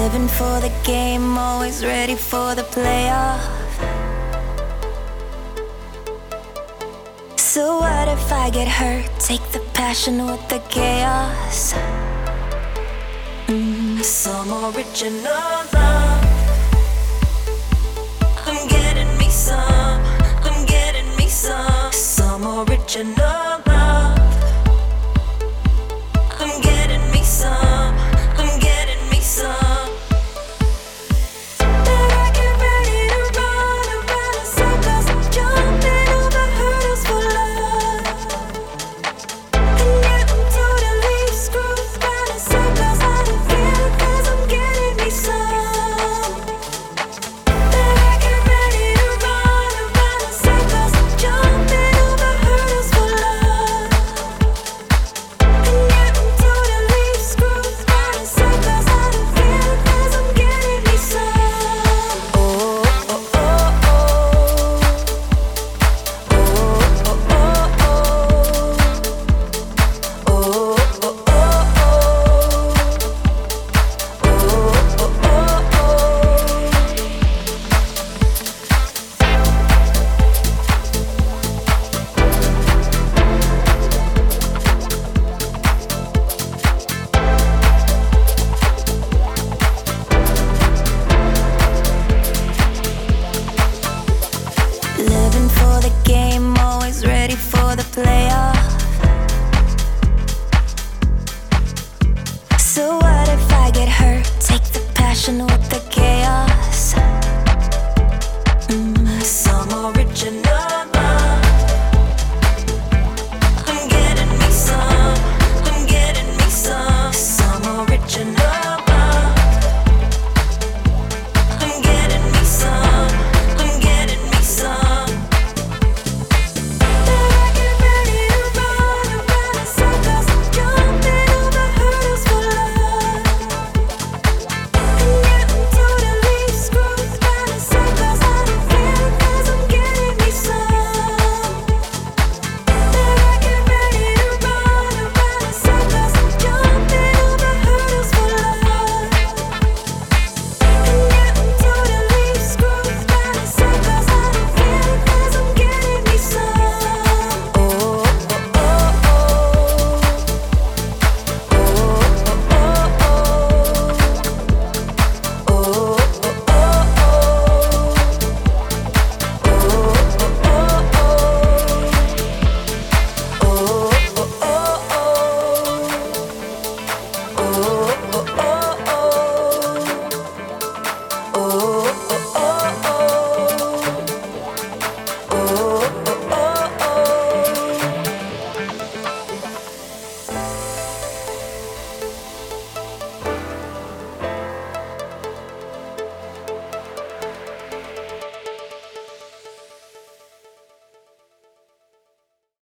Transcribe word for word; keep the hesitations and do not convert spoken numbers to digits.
Living for the game, always ready for the playoff. So what if I get hurt? Take the passion with the chaos. mm, Some original love. I'm getting me some, I'm getting me some Some original love. I'm getting me some, I'm getting me some That I get ready to run around in circles, jumping over hurdles for love. And yet I'm totally screwed round in circles. I don't care, 'cause I'm getting me some. That I get ready to run around in circles, jumping over hurdles for love. And yet I'm totally screwed round in circles. I don't care, 'cause I'm getting me some. Oh, oh, oh, oh. Oh, oh, oh, oh. Oh, oh, oh, oh. Oh, oh, oh, oh. Living for the game, always ready for the playoff. So what if I get hurt? Take the passion with